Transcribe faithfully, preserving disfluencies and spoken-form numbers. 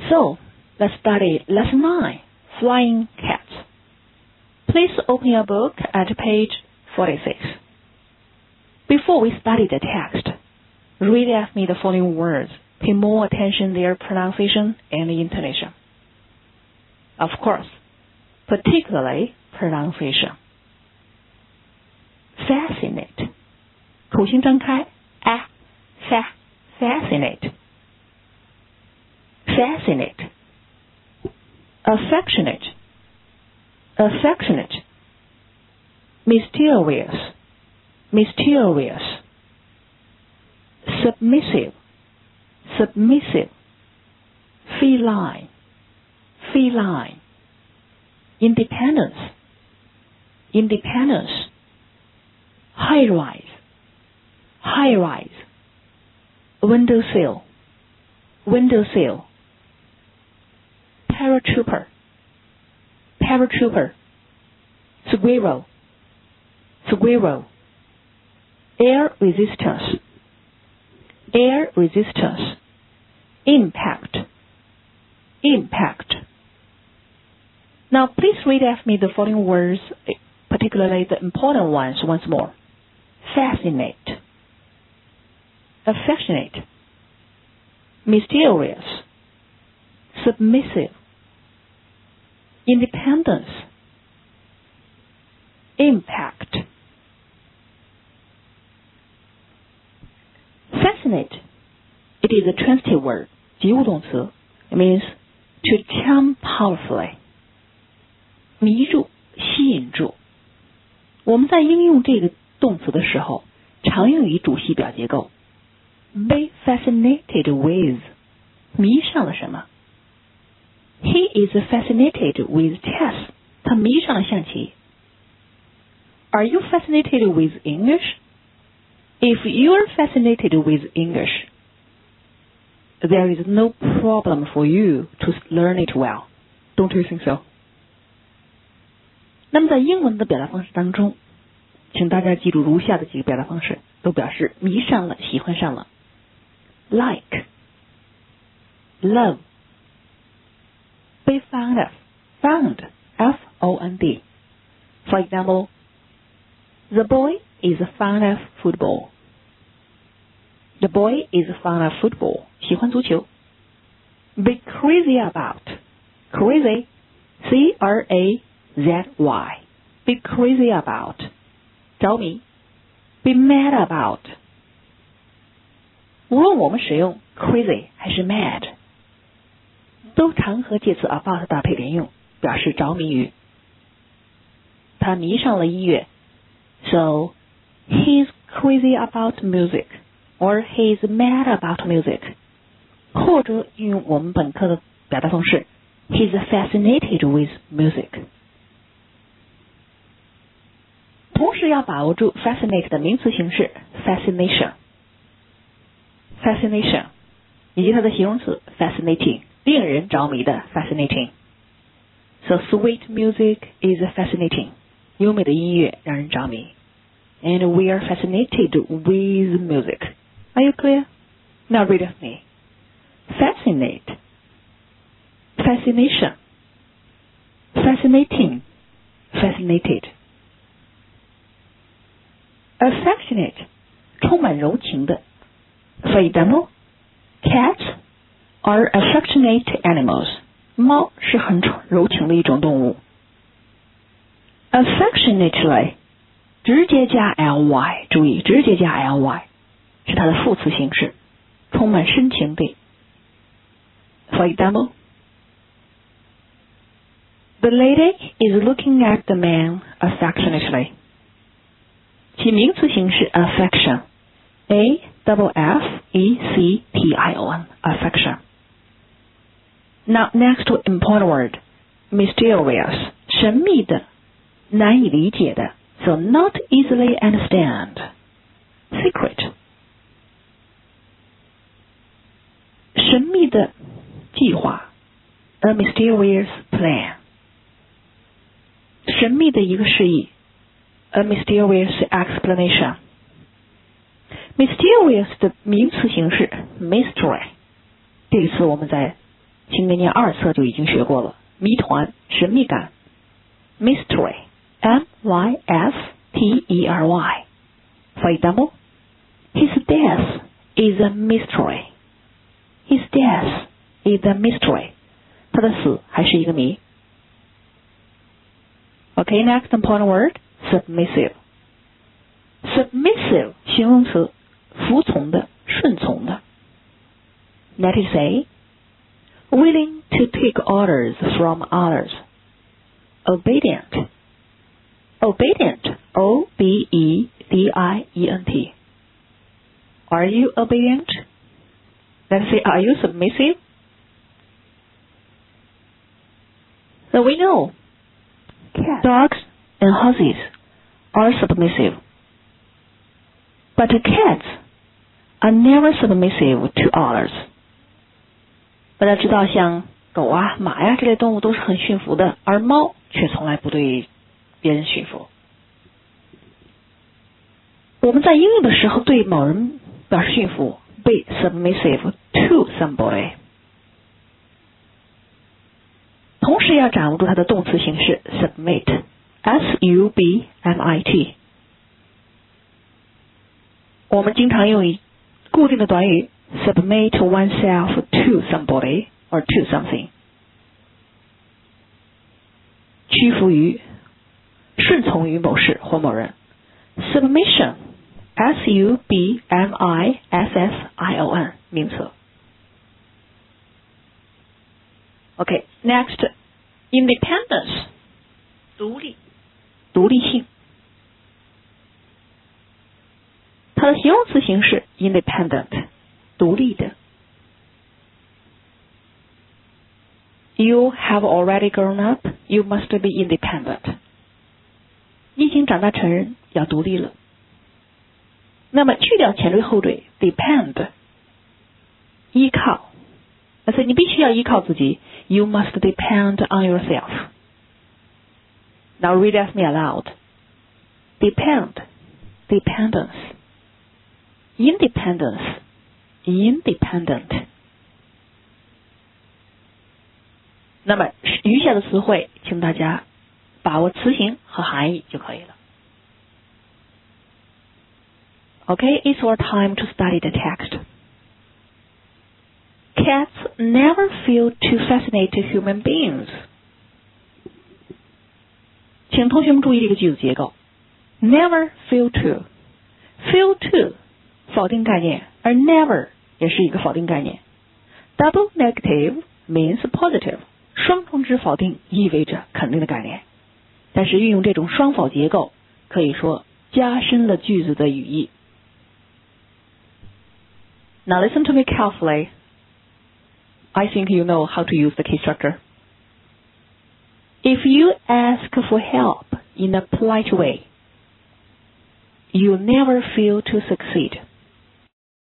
So, let's study lesson nine, flying cats. Please open your book at page forty-six. Before we study the text, read after me the following words. Pay more attention to their pronunciation and intonation. Of course, particularly pronunciation. Fascinate. 口型张开 a fa fascinate. Fascinate. Affectionate. Affectionate. Mysterious. Mysterious. Submissive. Submissive. Feline. Feline. Independence. Independence. High-rise. High-rise. Windowsill. Windowsill. Paratrooper. Paratrooper. Squirrel. Squirrel. Air resistance. Air resistance. Impact. Impact. Now, please read after me the following words, particularly the important ones once more. Fascinate. Affectionate. Mysterious. Submissive. Independence. Impact. Fascinate. It is a transitive word. 及物动词. It means to charm powerfully. 迷住，吸引住。我们在应用这个动词的时候，常用于主系表结构。Be fascinated with. 迷上了什么？ He is fascinated with chess. 他迷上了象棋。Are you fascinated with English? If you are fascinated with English, there is no problem for you to learn it well. Don't you think so? 那么在英文的表达方式当中，请大家记住如下的几个表达方式，都表示迷上了，喜欢上了。Like, love, be fond of, fond, F O N D. For example, the boy is fond of football. The boy is fond of football. 喜欢足球。Be crazy about. Crazy. C R A Z Y. Be crazy about. 着迷。Be mad about. 无论我们使用 crazy 还是 mad, 都常和介词 about 搭配连用，表示着迷于。他迷上了音乐。So, he's crazy about music, or he's mad about music. 或者运用我们本课的表达方式 he's fascinated with music. 同时要把握住 fascinate 的名词形式 fascination. Fascination 以及它的形容词 fascinating, 令人着迷的 fascinating. So sweet music is fascinating. 优美的音乐让人着迷。And we are fascinated with music. Are you clear? Now read with me. Fascinate. Fascination. Fascinating. Fascinated. Affectionate. 充满柔情的。For example, cats are affectionate animals. 猫是很柔情的一种动物。Affectionately, 直接加 ly, 注意直接加 ly 是它的副词形式，充满深情的。For example, the lady is looking at the man affectionately. 其名词形式 affection, A F F E C T I O N, affection. Now next to important word, mysterious, 神秘的。难以理解的 so not easily understand. Secret. 神秘的计划 a mysterious plan. 神秘的一个示意 a mysterious explanation. Mysterious 的名词形式 mystery. 这个词我们在青概念二册就已经学过了，谜团、神秘感 mystery M Y S T E R Y. For example, his death is a mystery. His death is a mystery. 他的死还是一个谜。Okay, next important word, submissive. Submissive 形容词，服从的，顺从的。That is say, willing to take orders from others. Obedient. Obedient. O B E D I E N T. Are you obedient? Let's say, are you submissive? So we know Cats. Dogs and horses are submissive. But cats are never submissive to others. 大家知道像狗啊、马呀这类动物都是很驯服的，而猫却从来不对别人驯服。我们在应用的时候对某人表示驯服 be submissive to somebody. 同时要掌握住它的动词形式 submit S U B M I T. 我们经常用以固定的短语 submit oneself to somebody or to something. 屈服于、顺从于某事或某人 submission S U B M I S S I O N 名词。Okay, next, independence 独立独立性，它的形容词形式 independent 独立的。You have already grown up, you must be independent. 你已经长大成人，要独立了。那么去掉前缀后缀 depend 依靠，所以你必须要依靠自己。You must depend on yourself. Now read as me aloud. Depend, dependence. Independence, independent. 那么余下的词汇，请大家把握词形和含义就可以了。Okay, it's our time to study the text. Cats never fail to fascinate human beings. 请同学们注意这个句子结构 Never fail to Fail to 否定概念，而 never 也是一个否定概念。 Double negative means positive. 双重之否定意味着肯定的概念，但是运用这种双否结构可以说加深了句子的语义。 Now listen to me carefully. I think you know how to use the case structure. If you ask for help in a polite way, you never fail to succeed.